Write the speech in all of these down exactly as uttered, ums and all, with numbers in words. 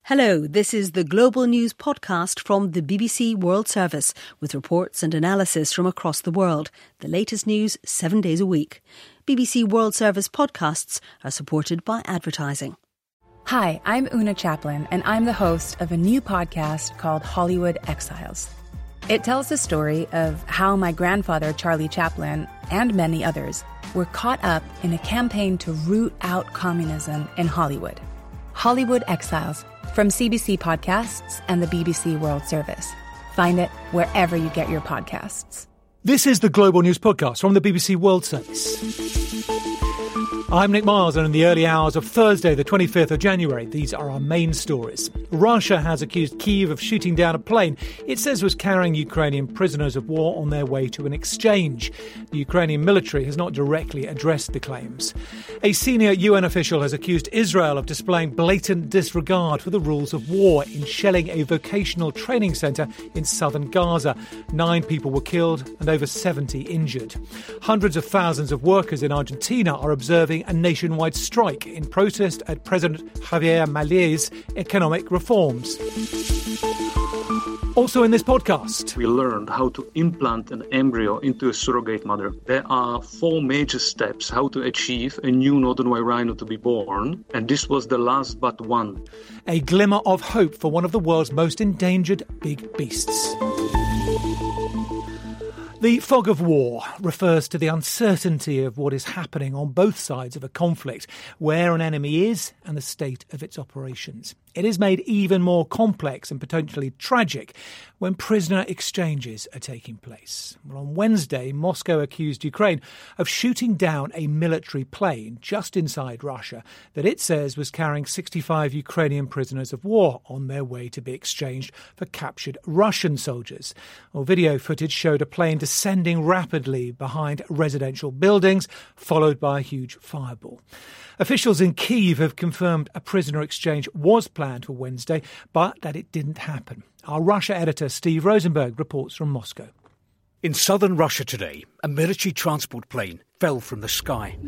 Hello, this is the Global News podcast from the B B C World Service with reports and analysis from across the world. The latest news seven days a week. B B C World Service podcasts are supported by advertising. Hi, I'm Una Chaplin, and I'm the host of a new podcast called Hollywood Exiles. It tells the story of how my grandfather, Charlie Chaplin, and many others were caught up in a campaign to root out communism in Hollywood. Hollywood Exiles, from C B C Podcasts and the B B C World Service. Find it wherever you get your podcasts. This is the Global News Podcast from the B B C World Service. I'm Nick Miles, and in the early hours of Thursday, the twenty-fifth of January, these are our main stories. Russia has accused Kyiv of shooting down a plane it says was carrying Ukrainian prisoners of war on their way to an exchange. The Ukrainian military has not directly addressed the claims. A senior U N official has accused Israel of displaying blatant disregard for the rules of war in shelling a vocational training centre in southern Gaza. Nine people were killed and over seventy injured. Hundreds of thousands of workers in Argentina are observing a nationwide strike in protest at President Javier Malei's economic reforms. Also in this podcast, we learned how to implant an embryo into a surrogate mother. There are four major steps how to achieve a new northern white rhino to be born, and this was the last but one. A glimmer of hope for one of the world's most endangered big beasts. The fog of war refers to the uncertainty of what is happening on both sides of a conflict, where an enemy is and the state of its operations. It is made even more complex and potentially tragic when prisoner exchanges are taking place. Well, on Wednesday, Moscow accused Ukraine of shooting down a military plane just inside Russia that it says was carrying sixty-five Ukrainian prisoners of war on their way to be exchanged for captured Russian soldiers. Well, video footage showed a plane descending rapidly behind residential buildings, followed by a huge fireball. Officials in Kyiv have confirmed a prisoner exchange was planned for Wednesday, but that it didn't happen. Our Russia editor Steve Rosenberg reports from Moscow. In southern Russia today, a military transport plane fell from the sky.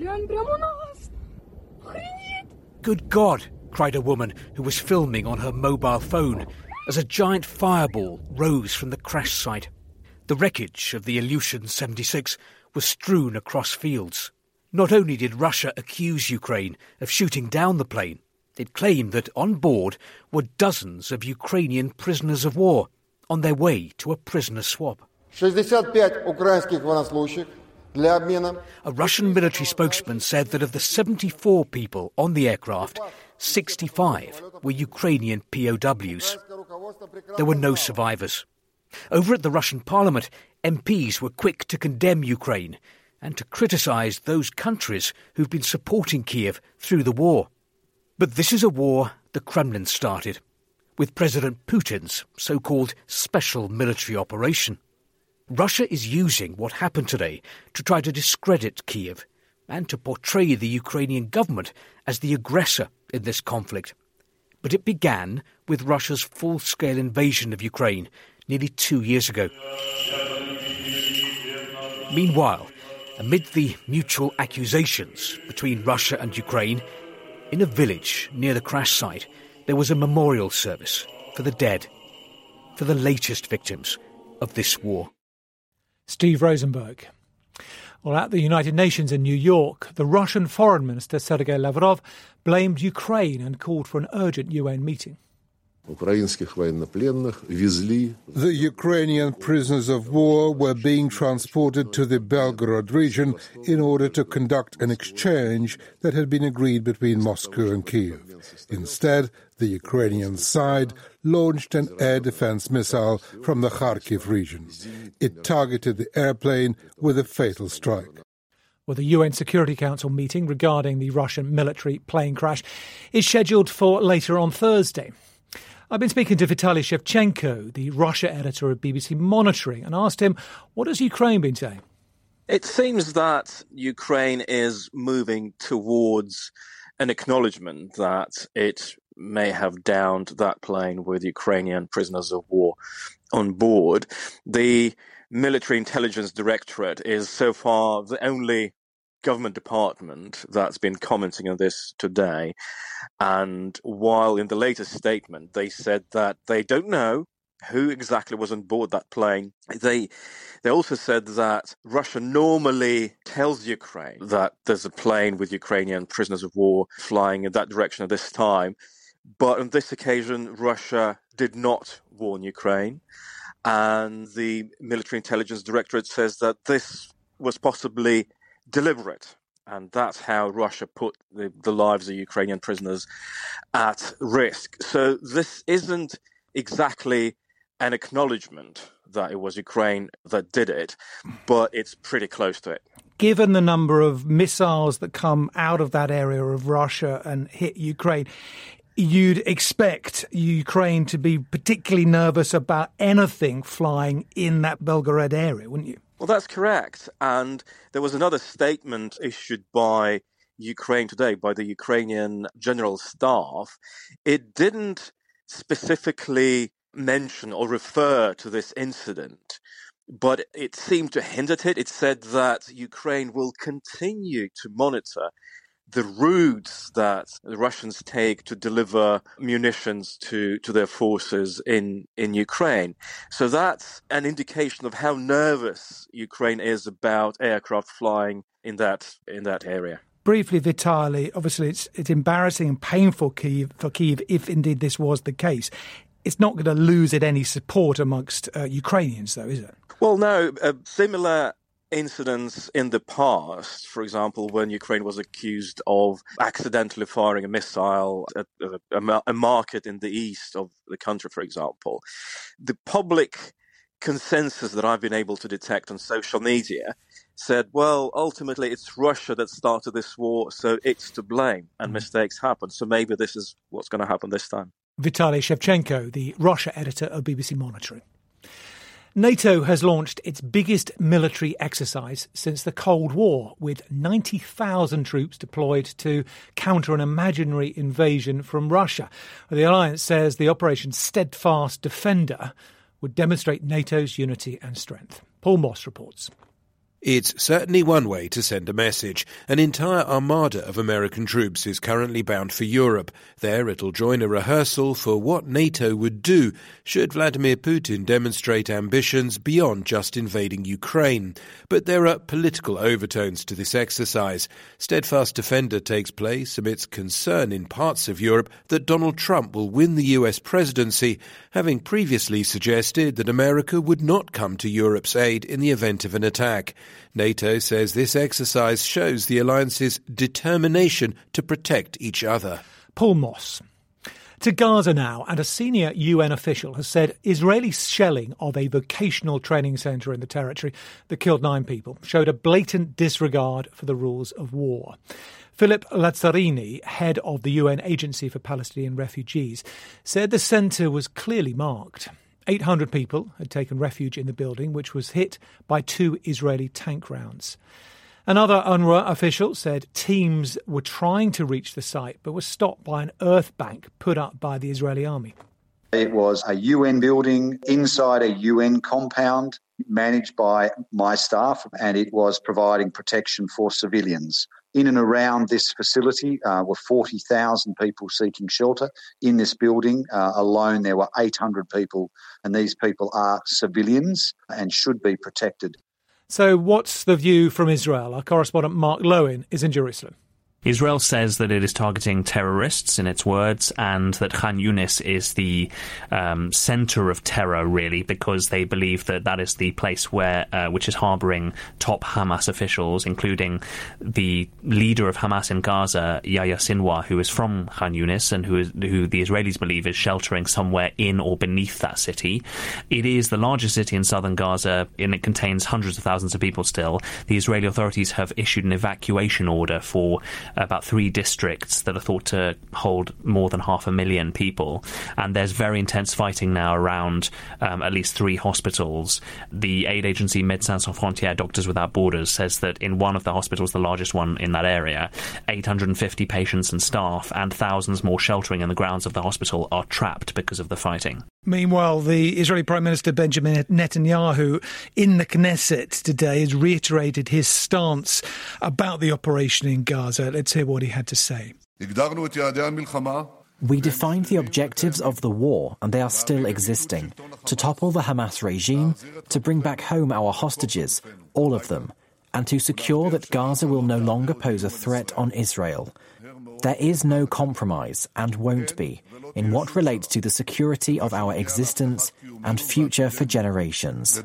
Good God, cried a woman who was filming on her mobile phone as a giant fireball rose from the crash site. The wreckage of the Ilyushin seventy-six was strewn across fields. Not only did Russia accuse Ukraine of shooting down the plane, it claimed that on board were dozens of Ukrainian prisoners of war on their way to a prisoner swap. A Russian military spokesman said that of the seventy-four people on the aircraft, sixty-five were Ukrainian P O Ws. There were no survivors. Over at the Russian parliament, M Ps were quick to condemn Ukraine and to criticise those countries who've been supporting Kyiv through the war. But this is a war the Kremlin started, with President Putin's so-called special military operation. Russia is using what happened today to try to discredit Kyiv and to portray the Ukrainian government as the aggressor in this conflict. But it began with Russia's full-scale invasion of Ukraine nearly two years ago. Meanwhile, amid the mutual accusations between Russia and Ukraine, in a village near the crash site, there was a memorial service for the dead, for the latest victims of this war. Steve Rosenberg. Well, at the United Nations in New York, the Russian Foreign Minister Sergei Lavrov blamed Ukraine and called for an urgent U N meeting. The Ukrainian prisoners of war were being transported to the Belgorod region in order to conduct an exchange that had been agreed between Moscow and Kyiv. Instead, the Ukrainian side launched an air defense missile from the Kharkiv region. It targeted the airplane with a fatal strike. Well, the U N Security Council meeting regarding the Russian military plane crash is scheduled for later on Thursday. I've been speaking to Vitaly Shevchenko, the Russia editor of B B C Monitoring, and asked him, what has Ukraine been saying? It seems that Ukraine is moving towards an acknowledgement that it may have downed that plane with Ukrainian prisoners of war on board. The Military Intelligence Directorate is so far the only government department that's been commenting on this today. And while in the latest statement, they said that they don't know who exactly was on board that plane, they they also said that Russia normally tells Ukraine that there's a plane with Ukrainian prisoners of war flying in that direction at this time. But on this occasion, Russia did not warn Ukraine. And the military intelligence directorate says that this was possibly deliberate. And that's how Russia put the, the lives of Ukrainian prisoners at risk. So this isn't exactly an acknowledgement that it was Ukraine that did it, but it's pretty close to it. Given the number of missiles that come out of that area of Russia and hit Ukraine, you'd expect Ukraine to be particularly nervous about anything flying in that Belgorod area, wouldn't you? Well, that's correct. And there was another statement issued by Ukraine today, by the Ukrainian General Staff. It didn't specifically mention or refer to this incident, but it seemed to hint at it. It said that Ukraine will continue to monitor the routes that the Russians take to deliver munitions to, to their forces in, in Ukraine. So that's an indication of how nervous Ukraine is about aircraft flying in that in that area. Briefly, Vitaly, obviously it's it's embarrassing and painful Kyiv, for Kyiv if indeed this was the case. It's not going to lose it any support amongst uh, Ukrainians, though, is it? Well, no. Uh, similar incidents in the past, for example, when Ukraine was accused of accidentally firing a missile at a, a, a market in the east of the country, for example, the public consensus that I've been able to detect on social media said, well, ultimately it's Russia that started this war, so it's to blame, and mistakes happen. So maybe this is what's going to happen this time. Vitaly Shevchenko, the Russia editor of B B C Monitoring. NATO has launched its biggest military exercise since the Cold War, with ninety thousand troops deployed to counter an imaginary invasion from Russia. The alliance says the Operation Steadfast Defender would demonstrate NATO's unity and strength. Paul Moss reports. It's certainly one way to send a message. An entire armada of American troops is currently bound for Europe. There it'll join a rehearsal for what NATO would do should Vladimir Putin demonstrate ambitions beyond just invading Ukraine. But there are political overtones to this exercise. Steadfast Defender takes place amidst concern in parts of Europe that Donald Trump will win the U S presidency, having previously suggested that America would not come to Europe's aid in the event of an attack. NATO says this exercise shows the alliance's determination to protect each other. Paul Moss. To Gaza now, and a senior U N official has said Israeli shelling of a vocational training centre in the territory that killed nine people showed a blatant disregard for the rules of war. Philip Lazzarini, head of the U N Agency for Palestinian Refugees, said the centre was clearly marked. eight hundred people had taken refuge in the building, which was hit by two Israeli tank rounds. Another UNRWA official said teams were trying to reach the site but were stopped by an earth bank put up by the Israeli army. It was a U N building inside a U N compound managed by my staff, and it was providing protection for civilians. In and around this facility uh, were forty thousand people seeking shelter. In this building uh, alone, there were eight hundred people, and these people are civilians and should be protected. So what's the view from Israel? Our correspondent Mark Lowen is in Jerusalem. Israel says that it is targeting terrorists, in its words, and that Khan Yunis is the um, centre of terror, really, because they believe that that is the place where, uh, which is harbouring top Hamas officials, including the leader of Hamas in Gaza, Yahya Sinwar, who is from Khan Yunis and who, is, who the Israelis believe is sheltering somewhere in or beneath that city. It is the largest city in southern Gaza, and it contains hundreds of thousands of people still. The Israeli authorities have issued an evacuation order for about three districts that are thought to hold more than half a million people. And there's very intense fighting now around um, at least three hospitals. The aid agency Médecins Sans Frontières, Doctors Without Borders, says that in one of the hospitals, the largest one in that area, eight hundred fifty patients and staff and thousands more sheltering in the grounds of the hospital are trapped because of the fighting. Meanwhile, the Israeli Prime Minister Benjamin Netanyahu in the Knesset today has reiterated his stance about the operation in Gaza. Let's hear what he had to say. We defined the objectives of the war, and they are still existing. To topple the Hamas regime, to bring back home our hostages, all of them, and to secure that Gaza will no longer pose a threat on Israel. There is no compromise, and won't be, in what relates to the security of our existence and future for generations.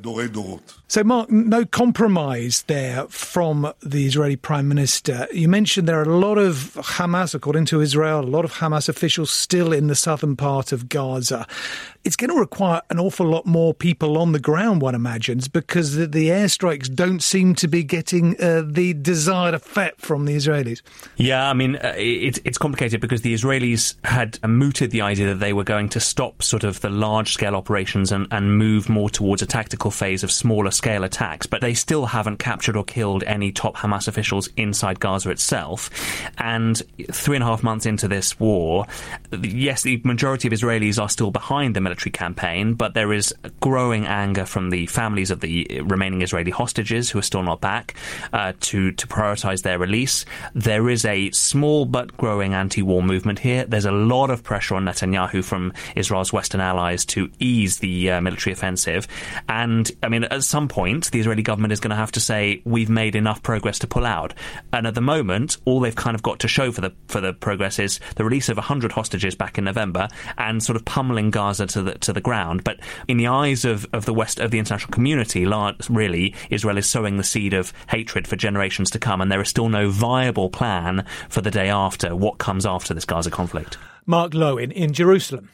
So, Mark, no compromise there from the Israeli Prime Minister. You mentioned there are a lot of Hamas, according to Israel, a lot of Hamas officials still in the southern part of Gaza. It's going to require an awful lot more people on the ground, one imagines, because the, the airstrikes don't seem to be getting uh, the desired effect from the Israelis. Yeah, I mean, uh, it, it's complicated because the Israelis had mooted the idea that they were going to stop sort of the large-scale operations and, and move more towards a tactical phase of smaller-scale attacks, but they still haven't captured or killed any top Hamas officials inside Gaza itself. And three and a half months into this war, yes, the majority of Israelis are still behind the military campaign, but there is growing anger from the families of the remaining Israeli hostages who are still not back uh, to, to prioritise their release. There is a small but growing anti-war movement here. There's a lot of pressure on Netanyahu from Israel's Western allies to ease the uh, military offensive. And, I mean, at some point, the Israeli government is going to have to say, we've made enough progress to pull out. And at the moment, all they've kind of got to show for the for the progress is the release of one hundred hostages back in November and sort of pummeling Gaza to the to the ground. But in the eyes of, of the West, of the international community, really, Israel is sowing the seed of hatred for generations to come, and there is still no viable plan for the day after, what comes after this Gaza conflict. Mark Lowen in Jerusalem.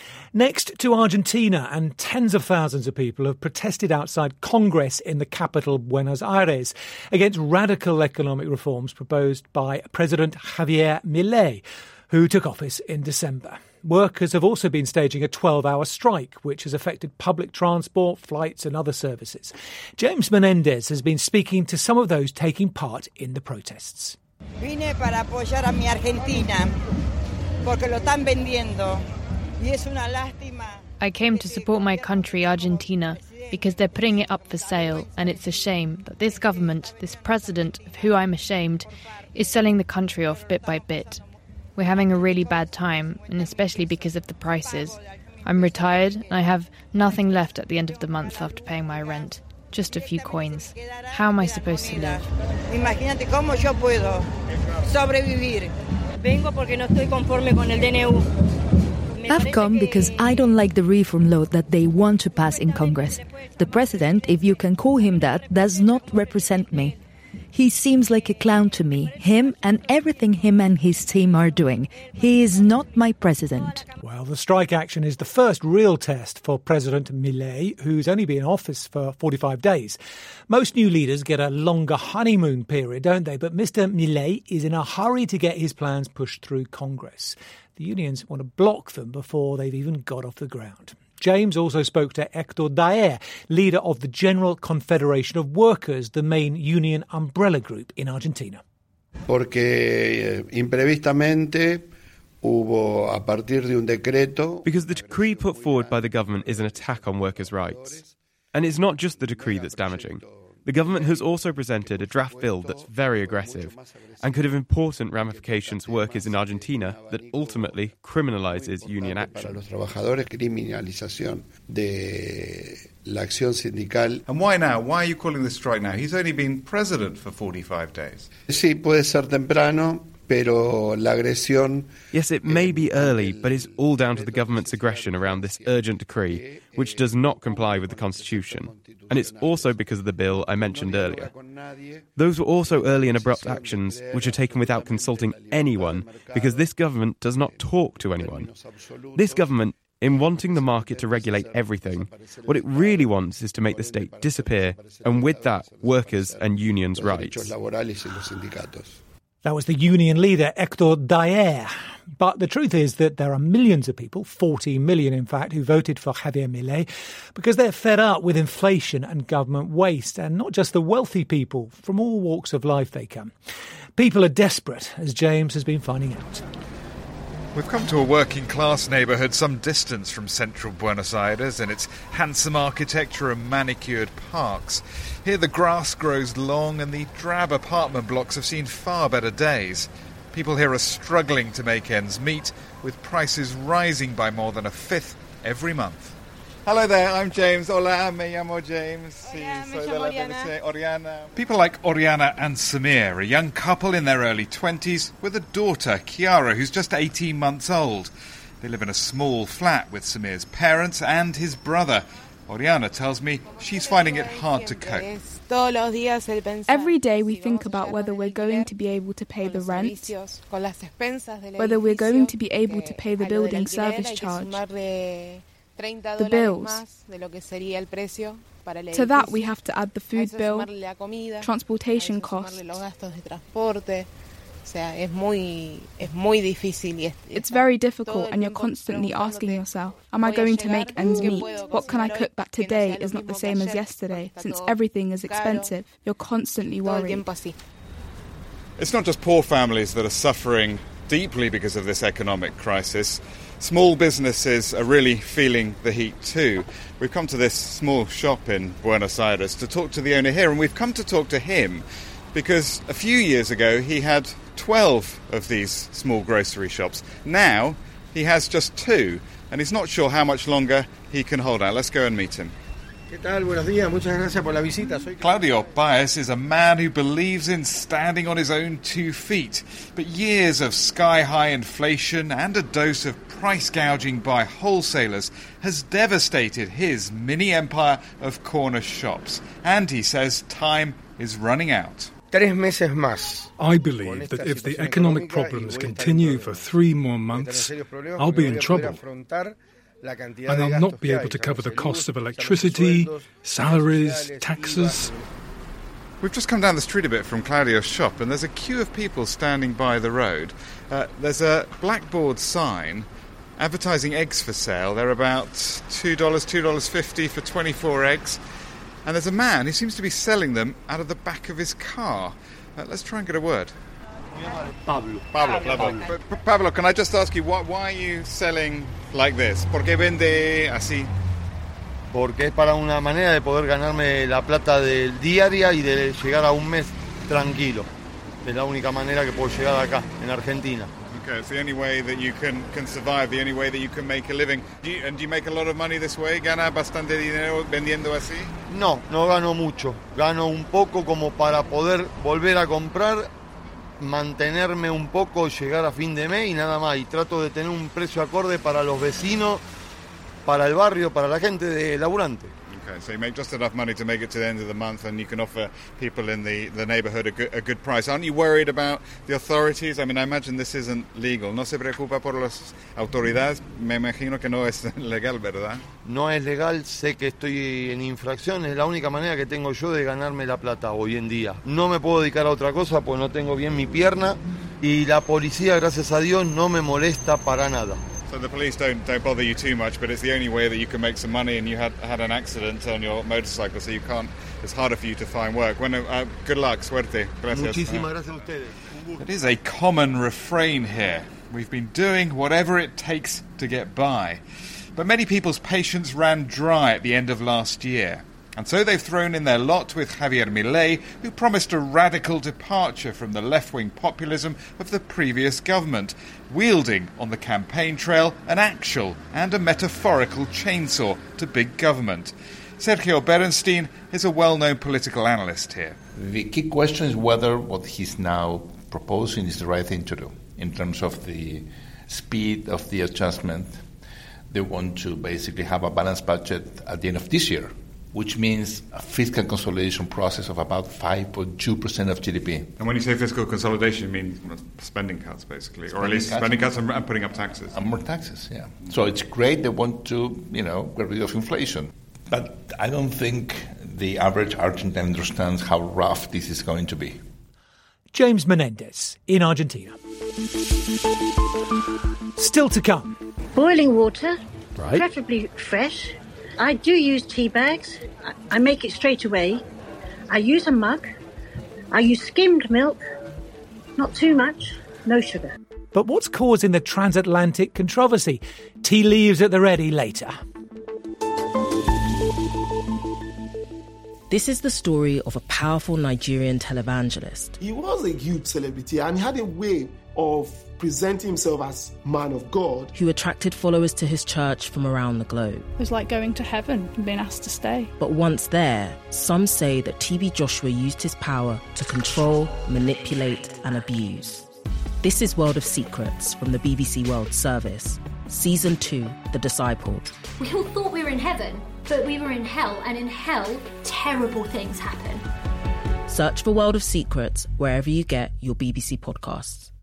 Next to Argentina, and tens of thousands of people have protested outside Congress in the capital, Buenos Aires, against radical economic reforms proposed by President Javier Milei, who took office in December. Workers have also been staging a twelve-hour strike, which has affected public transport, flights and other services. James Menendez has been speaking to some of those taking part in the protests. Vine para apoyar a mi Argentina, porque lo están vendiendo, y es una lástima. I came to support my country, Argentina, because they're putting it up for sale, and it's a shame that this government, this president of who I'm ashamed, is selling the country off bit by bit. We're having a really bad time, and especially because of the prices. I'm retired, and I have nothing left at the end of the month after paying my rent. Just a few coins. How am I supposed to live? Imagínate cómo yo puedo sobrevivir. Vengo porque no estoy conforme con el D N U. I've come because I don't like the reform law that they want to pass in Congress. The president, if you can call him that, does not represent me. He seems like a clown to me, him and everything him and his team are doing. He is not my president. Well, the strike action is the first real test for President Milei, who's only been in office for forty-five days. Most new leaders get a longer honeymoon period, don't they? But Mister Milei is in a hurry to get his plans pushed through Congress. The unions want to block them before they've even got off the ground. James also spoke to Hector Daer, leader of the General Confederation of Workers, the main union umbrella group in Argentina. Porque imprevistamente hubo a partir de un decreto. Because the decree put forward by the government is an attack on workers' rights. And it's not just the decree that's damaging. The government has also presented a draft bill that's very aggressive and could have important ramifications for workers in Argentina that ultimately criminalises union action. And why now? Why are you calling this strike now? He's only been president for forty-five days. Sí, puede ser temprano. Yes, it may be early, but it's all down to the government's aggression around this urgent decree, which does not comply with the Constitution. And it's also because of the bill I mentioned earlier. Those were also early and abrupt actions which are taken without consulting anyone, because this government does not talk to anyone. This government, in wanting the market to regulate everything, what it really wants is to make the state disappear, and with that, workers' and unions' rights. That was the union leader, Hector Daer. But the truth is that there are millions of people, forty million in fact, who voted for Javier Milei because they're fed up with inflation and government waste. And not just the wealthy people, from all walks of life they come. People are desperate, as James has been finding out. We've come to a working-class neighbourhood some distance from central Buenos Aires and its handsome architecture and manicured parks. Here the grass grows long and the drab apartment blocks have seen far better days. People here are struggling to make ends meet, with prices rising by more than a fifth every month. Hello there, I'm James. Hola, me llamo James. Hola, me llamo Oriana. Oriana. People like Oriana and Samir, a young couple in their early twenties with a daughter, Chiara, who's just eighteen months old. They live in a small flat with Samir's parents and his brother. Oriana tells me she's finding it hard to cope. Every day we think about whether we're going to be able to pay the rent, whether we're going to be able to pay the building service charge, the bills. To that we have to add the food bill, transportation costs. It's very difficult and you're constantly asking yourself, am I going to make ends meet? What can I cook that today is not the same as yesterday? Since everything is expensive, you're constantly worried. It's not just poor families that are suffering deeply because of this economic crisis. Small businesses are really feeling the heat too. We've come to this small shop in Buenos Aires to talk to the owner here, and we've come to talk to him because a few years ago he had twelve of these small grocery shops. Now he has just two, and he's not sure how much longer he can hold out. Let's go and meet him. Claudio Baez is a man who believes in standing on his own two feet. But years of sky-high inflation and a dose of price gouging by wholesalers has devastated his mini-empire of corner shops. And he says time is running out. I believe that if the economic problems continue for three more months, I'll be in trouble. And I'll not be able to cover the costs of electricity, salaries, taxes. We've just come down the street a bit from Claudio's shop, and there's a queue of people standing by the road. Uh, there's a blackboard sign advertising eggs for sale. They're about two dollars, two dollars fifty for twenty-four eggs. And there's a man who seems to be selling them out of the back of his car. Uh, let's try and get a word. Pablo. Pablo, Pablo. Pablo. Pablo, can I just ask you, why, why are you selling like this? ¿Por qué vende así? Porque es para una manera de poder ganarme la plata del diaria y de llegar a un mes tranquilo. Es la única manera que puedo llegar acá, en Argentina. Okay, it's the only way that you can, can survive, the only way that you can make a living. Do you, and do you make a lot of money this way? ¿Gana bastante dinero vendiendo así? No, no gano mucho. Gano un poco como para poder volver a comprar, mantenerme un poco, llegar a fin de mes y nada más. Y trato de tener un precio acorde para los vecinos, para el barrio, para la gente de laburante. Okay, so you make just enough money to make it to the end of the month and you can offer people in the, the neighbourhood a good, a good price. Aren't you worried about the authorities? I mean, I imagine this isn't legal. ¿No se preocupa por las autoridades? Me imagino que no es legal, ¿verdad? No es legal, sé que estoy en infracción, es la única manera que tengo yo de ganarme la plata hoy en día. No me puedo dedicar a otra cosa porque no tengo bien mi pierna y la policía, gracias a Dios, no me molesta para nada. So the police don't, don't bother you too much, but it's the only way that you can make some money, and you had had an accident on your motorcycle, so you can't. It's harder for you to find work. Bueno, uh, good luck, suerte. Gracias. Muchísimas gracias a ustedes. It is a common refrain here. We've been doing whatever it takes to get by. But many people's patience ran dry at the end of last year. And so they've thrown in their lot with Javier Milei, who promised a radical departure from the left-wing populism of the previous government, wielding on the campaign trail an actual and a metaphorical chainsaw to big government. Sergio Berenstein is a well-known political analyst here. The key question is whether what he's now proposing is the right thing to do in terms of the speed of the adjustment. They want to basically have a balanced budget at the end of this year, which means a fiscal consolidation process of about five point two percent of G D P. And when you say fiscal consolidation, you mean spending cuts, basically, spending or at least cuts spending cuts and, and putting up taxes. And more taxes, yeah. So it's great they want to, you know, get rid of inflation. But I don't think the average Argentine understands how rough this is going to be. James Menendez in Argentina. Still to come. Boiling water, right. Preferably fresh. I do use tea bags. I make it straight away. I use a mug. I use skimmed milk. Not too much. No sugar. But what's causing the transatlantic controversy? Tea leaves at the ready later. This is the story of a powerful Nigerian televangelist. He was a huge celebrity and he had a way of presenting himself as man of God, who attracted followers to his church from around the globe. It was like going to heaven and being asked to stay. But once there, some say that T B Joshua used his power to control, manipulate and abuse. This is World of Secrets from the B B C World Service. Season two, The Disciple. We all thought we were in heaven, but we were in hell, and in hell, terrible things happen. Search for World of Secrets wherever you get your B B C podcasts.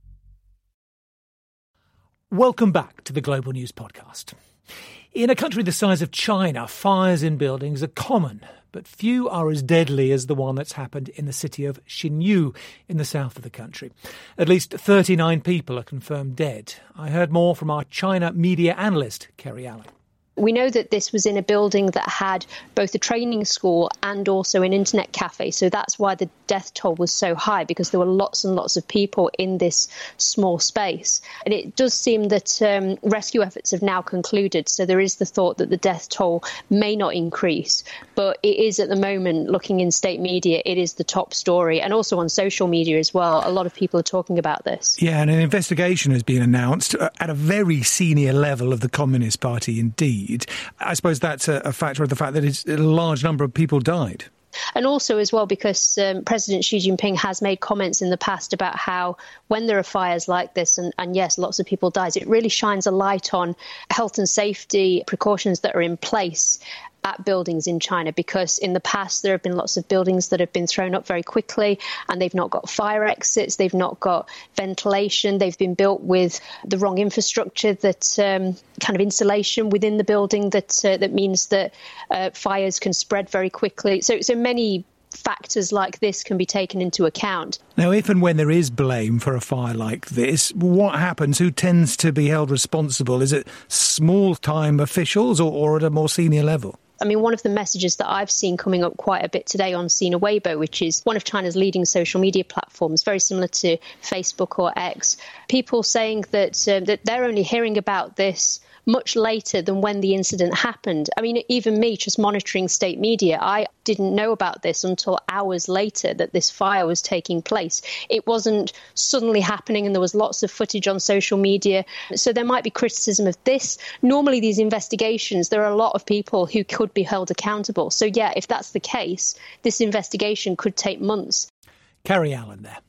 Welcome back to the Global News Podcast. In a country the size of China, fires in buildings are common, but few are as deadly as the one that's happened in the city of Xinyu in the south of the country. At least thirty-nine people are confirmed dead. I heard more from our China media analyst, Kerry Allen. We know that this was in a building that had both a training school and also an internet cafe. So that's why the death toll was so high, because there were lots and lots of people in this small space. And it does seem that um, rescue efforts have now concluded. So there is the thought that the death toll may not increase. But it is at the moment, looking in state media, it is the top story. And also on social media as well. A lot of people are talking about this. Yeah, and an investigation has been announced at a very senior level of the Communist Party indeed. I suppose that's a, a factor of the fact that it's, a large number of people died. And also as well because um, President Xi Jinping has made comments in the past about how when there are fires like this, and, and yes, lots of people died, it really shines a light on health and safety precautions that are in place at buildings in China, because in the past there have been lots of buildings that have been thrown up very quickly and they've not got fire exits, they've not got ventilation, they've been built with the wrong infrastructure, that um, kind of insulation within the building that uh, that means that uh, fires can spread very quickly. So, so many factors like this can be taken into account. Now, if and when there is blame for a fire like this, what happens? Who tends to be held responsible? Is it small-time officials or, or at a more senior level? I mean, one of the messages that I've seen coming up quite a bit today on Sina Weibo, which is one of China's leading social media platforms, very similar to Facebook or X, people saying that uh, that they're only hearing about this much later than when the incident happened. I mean, even me, just monitoring state media, I didn't know about this until hours later that this fire was taking place. It wasn't suddenly happening and there was lots of footage on social media. So there might be criticism of this. Normally, these investigations, there are a lot of people who could be held accountable. So, yeah, if that's the case, this investigation could take months. Kerry Allen there.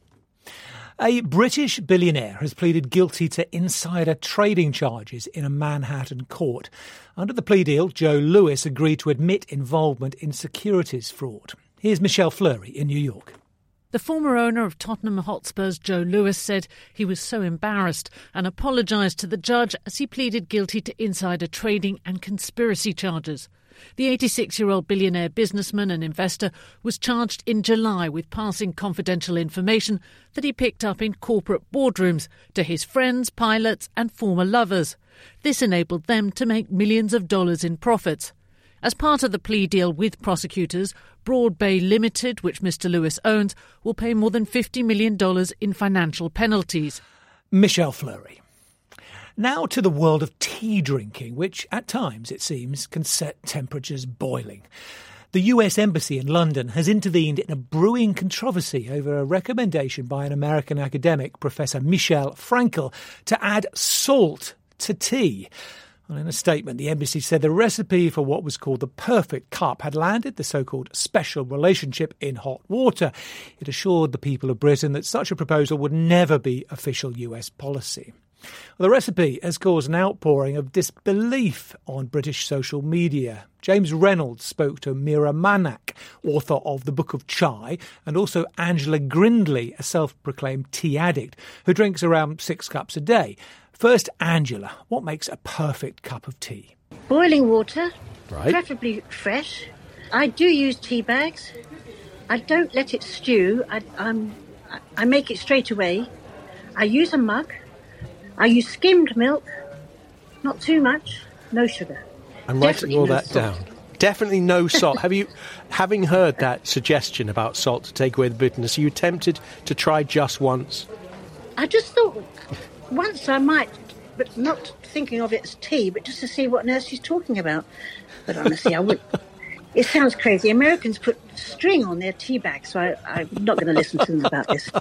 A British billionaire has pleaded guilty to insider trading charges in a Manhattan court. Under the plea deal, Joe Lewis agreed to admit involvement in securities fraud. Here's Michelle Fleury in New York. The former owner of Tottenham Hotspur's Joe Lewis said he was so embarrassed and apologised to the judge as he pleaded guilty to insider trading and conspiracy charges. The eighty-six-year-old billionaire businessman and investor was charged in July with passing confidential information that he picked up in corporate boardrooms to his friends, pilots and former lovers. This enabled them to make millions of dollars in profits. As part of the plea deal with prosecutors, Broad Bay Limited, which Mister Lewis owns, will pay more than fifty million dollars in financial penalties. Michelle Fleury. Now to the world of tea drinking, which at times, it seems, can set temperatures boiling. The U S Embassy in London has intervened in a brewing controversy over a recommendation by an American academic, Professor Michel Frankel, to add salt to tea. Well, in a statement, the embassy said the recipe for what was called the perfect cup had landed the so-called special relationship in hot water. It assured the people of Britain that such a proposal would never be official U S policy. Well, the recipe has caused an outpouring of disbelief on British social media. James Reynolds spoke to Mira Manak, author of The Book of Chai, and also Angela Grindley, a self-proclaimed tea addict, who drinks around six cups a day. First, Angela, what makes a perfect cup of tea? Boiling water, right. Preferably fresh. I do use tea bags. I don't let it stew. I, um, I make it straight away. I use a mug. I use skimmed milk, not too much, no sugar. I'm writing all that down. Definitely no salt. Have you, having heard that suggestion about salt to take away the bitterness, are you tempted to try just once? I just thought, once I might, but not thinking of it as tea, but just to see what on earth she's talking about. But honestly, I wouldn't. It sounds crazy. Americans put string on their tea bags, so I, I'm not going to listen to them about this.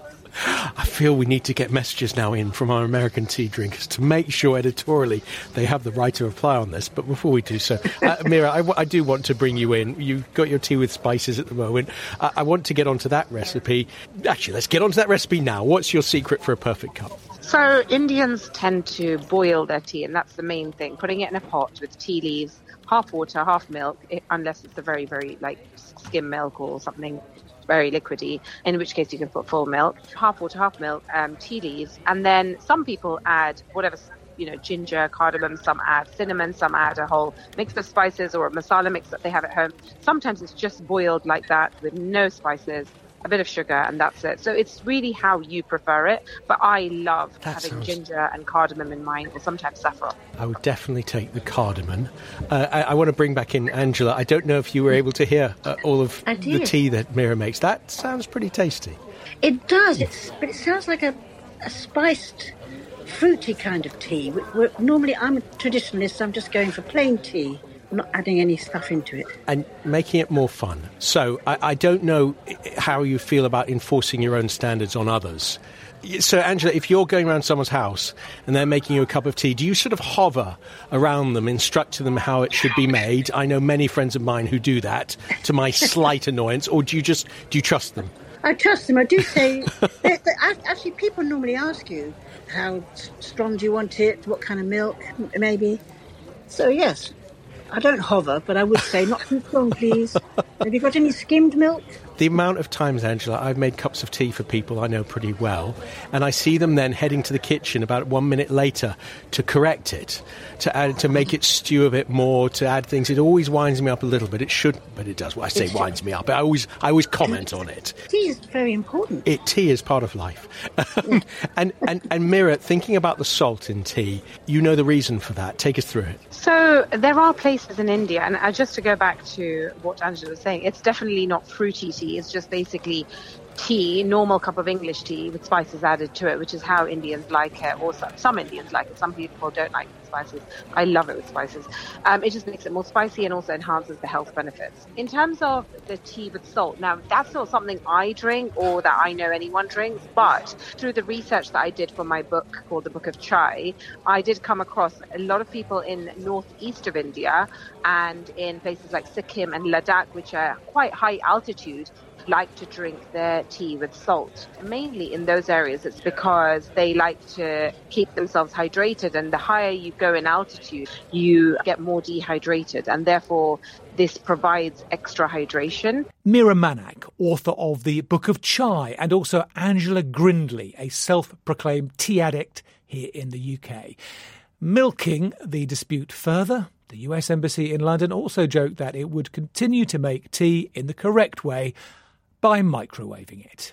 I feel we need to get messages now in from our American tea drinkers to make sure editorially they have the right to reply on this. But before we do so, uh, Mira, I, w- I do want to bring you in. You've got your tea with spices at the moment. Uh, I want to get onto that recipe. Actually, let's get onto that recipe now. What's your secret for a perfect cup? So Indians tend to boil their tea, and that's the main thing. Putting it in a pot with tea leaves, half water, half milk, unless it's a very, very, like, skim milk or something very liquidy, in which case you can put full milk, half water, half milk, um, tea leaves. And then some people add whatever, you know, ginger, cardamom, some add cinnamon, some add a whole mix of spices or a masala mix that they have at home. Sometimes it's just boiled like that with no spices, a bit of sugar, and that's it. So it's really how you prefer it. But I love that having sounds... ginger and cardamom in mine, or sometimes saffron. I would definitely take the cardamom. Uh, I, I want to bring back in Angela. I don't know if you were able to hear uh, all of the tea that Mira makes. That sounds pretty tasty. It does, it's, but it sounds like a, a spiced, fruity kind of tea. We're, normally, I'm a traditionalist, so I'm just going for plain tea. I'm not adding any stuff into it. And making it more fun. So I, I don't know how you feel about enforcing your own standards on others. So, Angela, if you're going around someone's house and they're making you a cup of tea, do you sort of hover around them, instructing them how it should be made? I know many friends of mine who do that, to my slight annoyance. Or do you just, do you trust them? I trust them. I do say, they're, they're, actually, people normally ask you, how strong do you want it? What kind of milk, maybe? So, yes. I don't hover, but I would say not too strong, please. Have you got any skimmed milk? The amount of times, Angela, I've made cups of tea for people I know pretty well, and I see them then heading to the kitchen about one minute later to correct it, to add, to make it stew a bit more, to add things. It always winds me up a little bit. It shouldn't, but it does. Well, I say it winds me up. I always, I always comment on it. Tea is very important. It, tea is part of life. Yeah. and, and, and Mira, thinking about the salt in tea, you know the reason for that. Take us through it. So there are places in India, and uh, just to go back to what Angela was saying, it's definitely not fruity tea. It's just basically tea, normal cup of English tea with spices added to it, which is how Indians like it, or some, some Indians like it. Some people don't like spices. I love it with spices. Um, it just makes it more spicy and also enhances the health benefits. In terms of the tea with salt, now that's not something I drink or that I know anyone drinks, but through the research that I did for my book called The Book of Chai, I did come across a lot of people in northeast of India and in places like Sikkim and Ladakh, which are quite high altitude, like to drink their tea with salt. Mainly in those areas, it's because they like to keep themselves hydrated, and the higher you go in altitude, you get more dehydrated, and therefore this provides extra hydration. Mira Manak, author of The Book of Chai, and also Angela Grindley, a self-proclaimed tea addict here in the U K. Milking the dispute further, the U S Embassy in London also joked that it would continue to make tea in the correct way by microwaving it.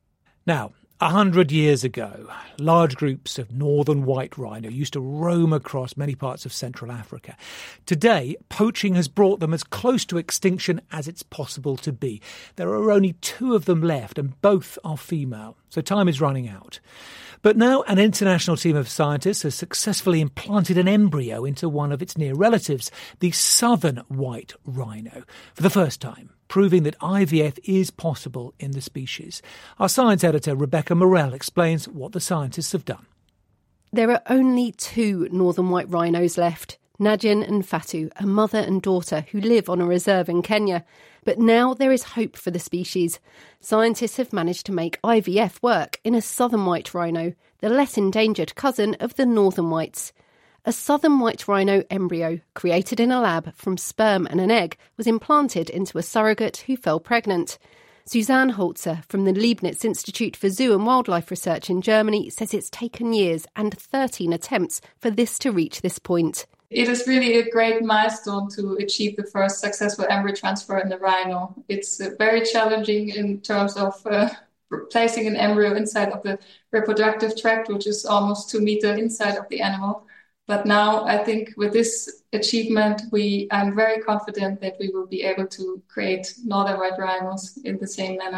Now, a hundred years ago, large groups of northern white rhino used to roam across many parts of Central Africa. Today, poaching has brought them as close to extinction as it's possible to be. There are only two of them left, and both are female, so time is running out. But now an international team of scientists has successfully implanted an embryo into one of its near relatives, the southern white rhino, for the first time, proving that I V F is possible in the species. Our science editor, Rebecca Morell, explains what the scientists have done. There are only two northern white rhinos left, Najin and Fatu, a mother and daughter who live on a reserve in Kenya. But now there is hope for the species. Scientists have managed to make I V F work in a southern white rhino, the less endangered cousin of the northern whites. A southern white rhino embryo, created in a lab from sperm and an egg, was implanted into a surrogate who fell pregnant. Suzanne Holzer from the Leibniz Institute for Zoo and Wildlife Research in Germany says it's taken years and thirteen attempts for this to reach this point. It is really a great milestone to achieve the first successful embryo transfer in the rhino. It's uh, very challenging in terms of uh, placing an embryo inside of the reproductive tract, which is almost two meters inside of the animal. But now I think with this achievement, we I'm very confident that we will be able to create northern white rhinos in the same manner.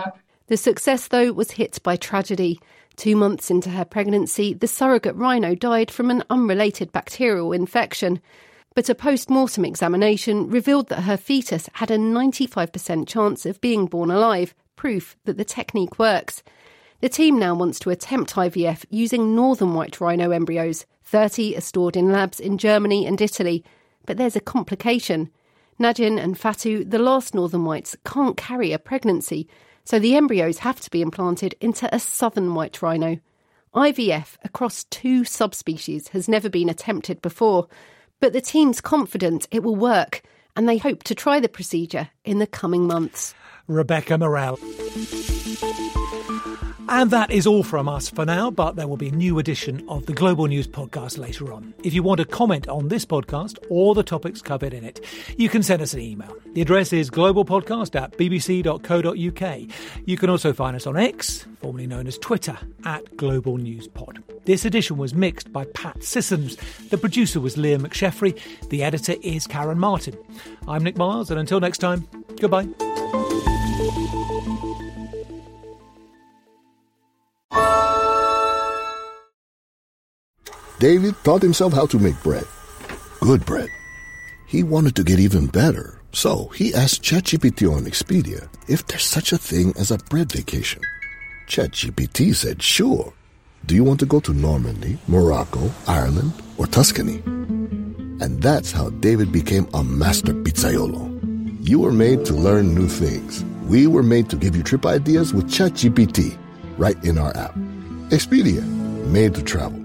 The success, though, was hit by tragedy. Two months into her pregnancy, the surrogate rhino died from an unrelated bacterial infection. But a post-mortem examination revealed that her fetus had a ninety-five percent chance of being born alive, proof that the technique works. The team now wants to attempt I V F using northern white rhino embryos. thirty are stored in labs in Germany and Italy. But there's a complication. Najin and Fatu, the last northern whites, can't carry a pregnancy, so the embryos have to be implanted into a southern white rhino. I V F across two subspecies has never been attempted before, but the team's confident it will work, and they hope to try the procedure in the coming months. Rebecca Morel. And that is all from us for now, but there will be a new edition of the Global News Podcast later on. If you want to comment on this podcast or the topics covered in it, you can send us an email. The address is globalpodcast at bbc.co.uk. You can also find us on X, formerly known as Twitter, at Global News Pod. This edition was mixed by Pat Sissons. The producer was Leah McSheffrey. The editor is Karen Martin. I'm Nick Miles, and until next time, goodbye. David taught himself how to make bread. Good bread. He wanted to get even better, so he asked ChatGPT on Expedia if there's such a thing as a bread vacation. ChatGPT said, sure. Do you want to go to Normandy, Morocco, Ireland, or Tuscany? And that's how David became a master pizzaiolo. You were made to learn new things. We were made to give you trip ideas with ChatGPT right in our app. Expedia, made to travel.